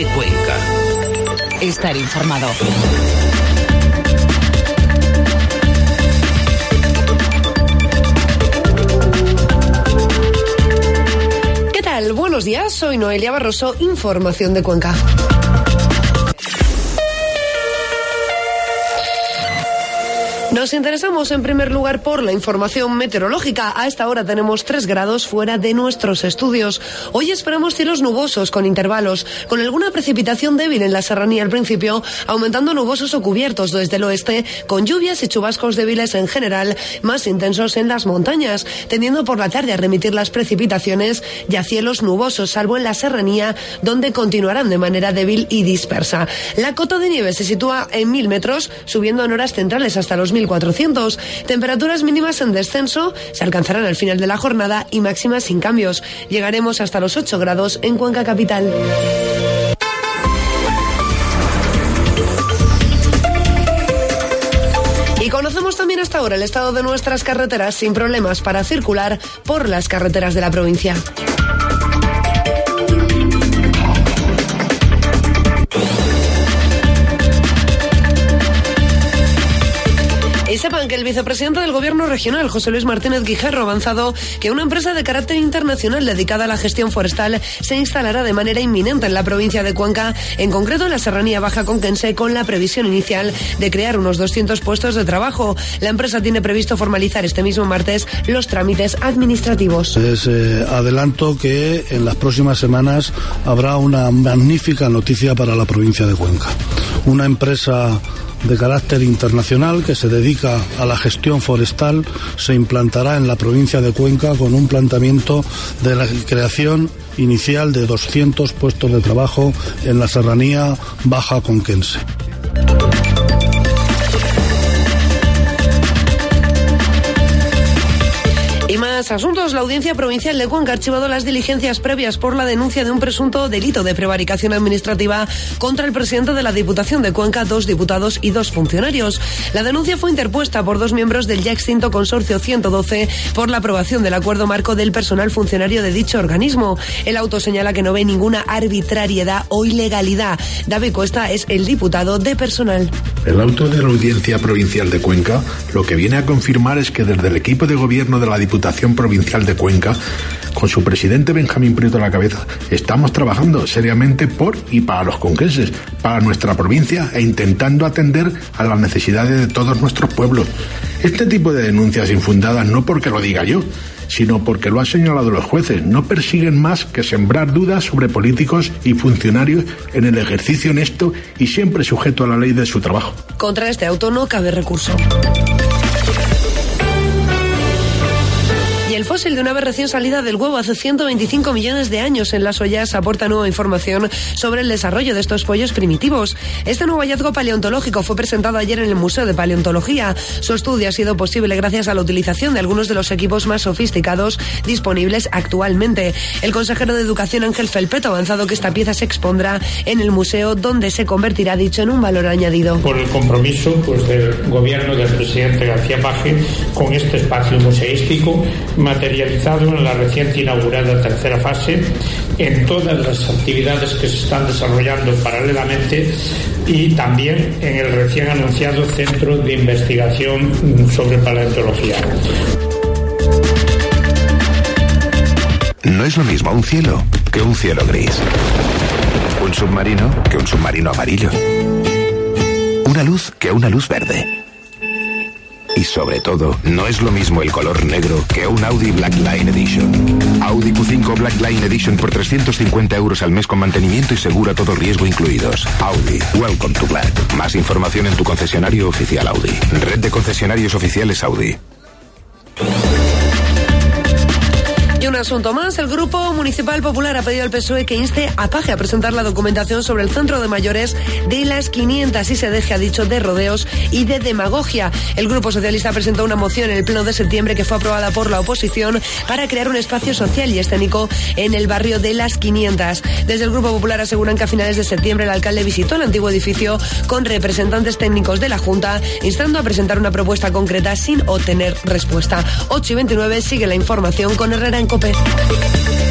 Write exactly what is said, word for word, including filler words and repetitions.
de Cuenca. Estar informado. ¿Qué tal? Buenos días, soy Noelia Barroso, información de Cuenca. Nos interesamos en primer lugar por la información meteorológica. A esta hora tenemos tres grados fuera de nuestros estudios. Hoy esperamos cielos nubosos con intervalos, con alguna precipitación débil en la serranía al principio, aumentando nubosos o cubiertos desde el oeste, con lluvias y chubascos débiles en general, más intensos en las montañas, tendiendo por la tarde a remitir las precipitaciones y a cielos nubosos, salvo en la serranía, donde continuarán de manera débil y dispersa. La cota de nieve se sitúa en mil metros, subiendo en horas centrales hasta los mil cuatrocientos. Temperaturas mínimas en descenso se alcanzarán al final de la jornada y máximas sin cambios. Llegaremos hasta los ocho grados en Cuenca capital. Y conocemos también hasta ahora el estado de nuestras carreteras sin problemas para circular por las carreteras de la provincia. Y sepan que el vicepresidente del Gobierno regional, José Luis Martínez Guijarro, ha avanzado que una empresa de carácter internacional dedicada a la gestión forestal se instalará de manera inminente en la provincia de Cuenca, en concreto en la Serranía Baja Conquense, con la previsión inicial de crear unos doscientos puestos de trabajo. La empresa tiene previsto formalizar este mismo martes los trámites administrativos. Les eh, adelanto que en las próximas semanas habrá una magnífica noticia para la provincia de Cuenca. Una empresa de carácter internacional que se dedica a la gestión forestal se implantará en la provincia de Cuenca con un planteamiento de la creación inicial de doscientos puestos de trabajo en la Serranía Baja Conquense. Y más asuntos. La Audiencia Provincial de Cuenca ha archivado las diligencias previas por la denuncia de un presunto delito de prevaricación administrativa contra el presidente de la Diputación de Cuenca, dos diputados y dos funcionarios. La denuncia fue interpuesta por dos miembros del ya extinto Consorcio ciento doce por la aprobación del acuerdo marco del personal funcionario de dicho organismo. El auto señala que no ve ninguna arbitrariedad o ilegalidad. David Cuesta es el diputado de personal. El auto de la Audiencia Provincial de Cuenca lo que viene a confirmar es que desde el equipo de gobierno de la Diputación Provincial de Cuenca, con su presidente Benjamín Prieto a la cabeza, estamos trabajando seriamente por y para los conquenses, para nuestra provincia e intentando atender a las necesidades de todos nuestros pueblos. Este tipo de denuncias infundadas, no porque lo diga yo, sino porque lo han señalado los jueces, no persiguen más que sembrar dudas sobre políticos y funcionarios en el ejercicio honesto y siempre sujeto a la ley de su trabajo. Contra este auto no cabe recurso. Y el fósil de una ave recién salida del huevo hace ciento veinticinco millones de años en las Ollas aporta nueva información sobre el desarrollo de estos pollos primitivos. Este nuevo hallazgo paleontológico fue presentado ayer en el Museo de Paleontología. Su estudio ha sido posible gracias a la utilización de algunos de los equipos más sofisticados disponibles actualmente. El consejero de Educación, Ángel Felpeto, ha avanzado que esta pieza se expondrá en el museo, donde se convertirá, dicho, en un valor añadido. Por el compromiso pues, del gobierno del presidente García Paje con este espacio museístico, materializado en la reciente inaugurada tercera fase, en todas las actividades que se están desarrollando paralelamente y también en el recién anunciado Centro de Investigación sobre Paleontología. No es lo mismo un cielo que un cielo gris. Un submarino que un submarino amarillo. Una luz que una luz verde. Y sobre todo, no es lo mismo el color negro que un Audi Black Line Edition. Audi Q cinco Black Line Edition por trescientos cincuenta euros al mes con mantenimiento y seguro a todo riesgo incluidos. Audi, welcome to Black. Más información en tu concesionario oficial Audi. Red de concesionarios oficiales Audi. Y un asunto más, el Grupo Municipal Popular ha pedido al P S O E que inste a Paje a presentar la documentación sobre el centro de mayores de las quinientas y se deje, ha dicho, de rodeos y de demagogia. El Grupo Socialista presentó una moción en el pleno de septiembre que fue aprobada por la oposición para crear un espacio social y escénico en el barrio de las quinientas. Desde el Grupo Popular aseguran que a finales de septiembre el alcalde visitó el antiguo edificio con representantes técnicos de la Junta, instando a presentar una propuesta concreta sin obtener respuesta. ocho y veintinueve, sigue la información con Herrera en COPE.